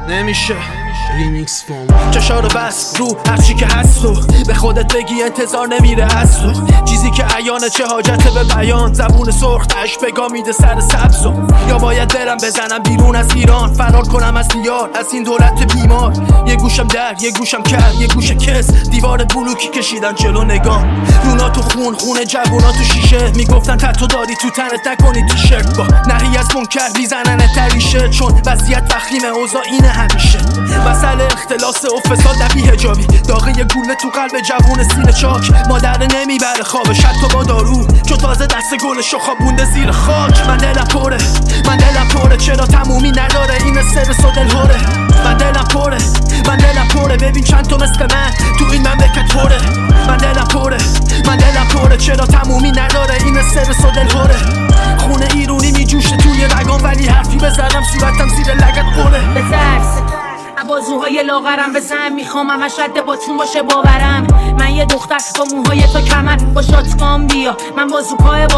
نمیشه ریمیکس فام چشارو بس رو هرچی که هست و به خودت بگی انتظار نمیره از تو چیزی که عیانه چه حاجته به بیان زبون سرخ تش پگا میده سر سبزو یا باید برم بزنم بیرون از ایران فرار کنم از دیار از این دولت بیمار یه گوشم در یه گوشم کر یه گوش کس دیوار بلوکی کشیدن جلو نگاه رونا تو خون جوونا تو شیشه میگفتن تتو داری تو تنت نکنی تیشرت با نهی از منکر میزنن تریشه چون وضعیت وخیمه اوضاع اینه همیشه مسئله اختلاس و فساد نبی حجابی داغه یه گوله تو قلب جوون سینه چاک مادر نمیبره خوابش حتی با دارو چون تازه دست گلشو خوابونده زیر خاک من دلم پره چرا تمومی نداره این استرس و دلهوره من دلم پره ببین چند تا مثل من تو این مملکت پره من دلم پره چرا تمومی نداره این استرس و دلهوره خونه ایرونی میجوشه توی رگام ولی حرفی بزنم صورتم زیر لگت قره بترس بازوهای لاغرم بزن میخوام همش رد باتون باشه باورم من یه دختر با موهای تا کمر با شاتگان بیا من بازوپای